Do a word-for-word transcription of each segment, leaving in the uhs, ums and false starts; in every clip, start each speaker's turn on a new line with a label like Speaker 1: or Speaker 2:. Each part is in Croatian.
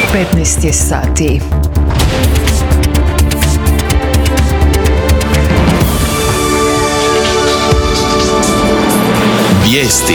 Speaker 1: petnaest je sati.
Speaker 2: Vijesti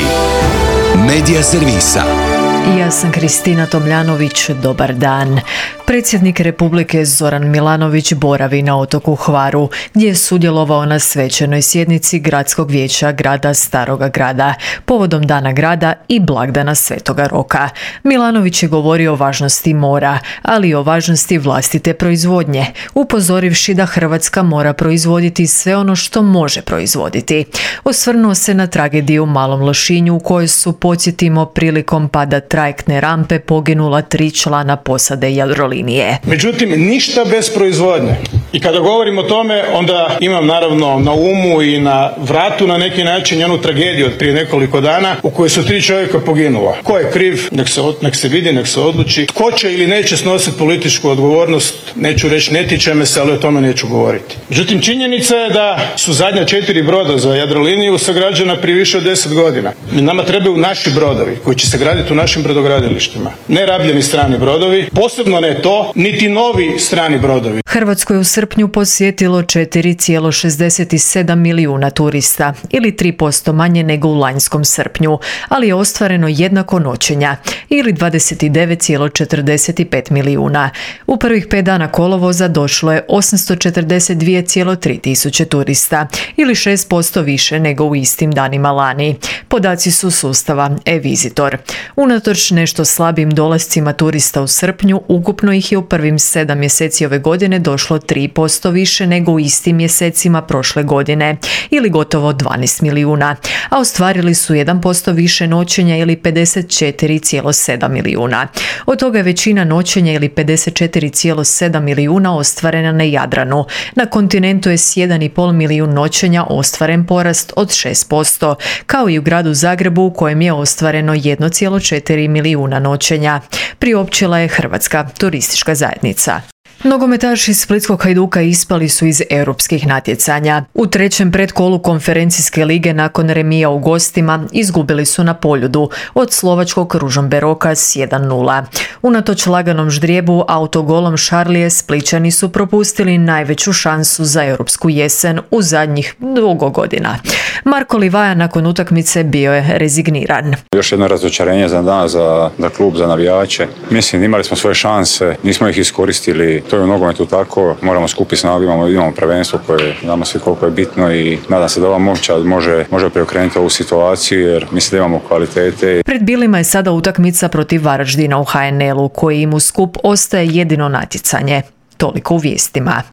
Speaker 2: Medija servisa.
Speaker 1: Ja sam Kristina Tomljanović, dobar dan. Predsjednik Republike Zoran Milanović boravi na otoku Hvaru, gdje je sudjelovao na svečanoj sjednici Gradskog vijeća grada Staroga Grada, povodom Dana grada i blagdana Svetoga Roka. Milanović je govorio o važnosti mora, ali i o važnosti vlastite proizvodnje, upozorivši da Hrvatska mora proizvoditi sve ono što može proizvoditi. Osvrnuo se na tragediju u Malom Lošinju u kojoj su, podsjetimo, prilikom pada trajektne rampe poginula tri člana posade Jadrolinije.
Speaker 3: Međutim, ništa bez proizvodnje. I kada govorim o tome, onda imam naravno na umu i na vratu na neki način jednu tragediju od prije nekoliko dana u kojoj su tri čovjeka poginula. Ko je kriv? Nek se, nek se vidi, nek se odluči. Tko će ili neće snositi političku odgovornost? Neću reći, ne tiče me se, ali o tome neću govoriti. Međutim, činjenica je da su zadnja četiri broda za Jadroliniju sagrađena prije više od deset godina. Nama trebaju naši brodovi koji će se graditi u našim brodogradilištima. Ne rabljeni strani brodovi, posebno ne to, niti novi strani brodovi.
Speaker 1: Hrvatsku je u srpnju posjetilo četiri zarez šezdeset sedam milijuna turista, ili tri posto manje nego u lanjskom srpnju, ali je ostvareno jednako noćenja, ili dvadeset devet zarez četrdeset pet milijuna. U prvih pet dana kolovoza došlo je osamsto četrdeset dva zarez tri tisuće turista, ili šest posto više nego u istim danima lani. Podaci su sustava e-Visitor. Unatoč nešto slabim dolascima turista u srpnju, ukupno ih je u prvim sedam mjeseci ove godine došlo tri posto više nego u istim mjesecima prošle godine, ili gotovo dvanaest milijuna, a ostvarili su jedan posto više noćenja ili pedeset četiri zarez sedam milijuna. Od toga je većina noćenja ili pedeset četiri zarez sedam milijuna ostvarena na Jadranu. Na kontinentu je s jedan i pol milijun noćenja ostvaren porast od šest posto, kao i u gradu Zagrebu u kojem je ostvareno jedan zarez četiri milijuna noćenja. Priopćila je Hrvatska turistička zajednica. Nogometaši Splitskog Hajduka ispali su iz europskih natjecanja. U trećem predkolu konferencijske lige nakon remija u gostima izgubili su na Poljudu od slovačkog Ružomberoka s jedan nula. Unatoč laganom ždrijebu autogolom Šarlije Splićani su propustili najveću šansu za europsku jesen u zadnjih dugo godina. Marko Livaja nakon utakmice bio je rezigniran.
Speaker 4: Još jedno razočarenje za nas, za, za klub, za navijače. Mislim, imali smo svoje šanse, nismo ih iskoristili. To je u nogometu tako, moramo skupiti snagu, imamo, imamo prvenstvo koje znamo svi koliko je bitno i nadam se da ova momčad može, može preokrenuti ovu situaciju jer mislim da imamo kvalitete.
Speaker 1: Pred Bilima je sada utakmica protiv Varaždina u ha en el u koji im u skup ostaje jedino natjecanje. Toliko u vijestima.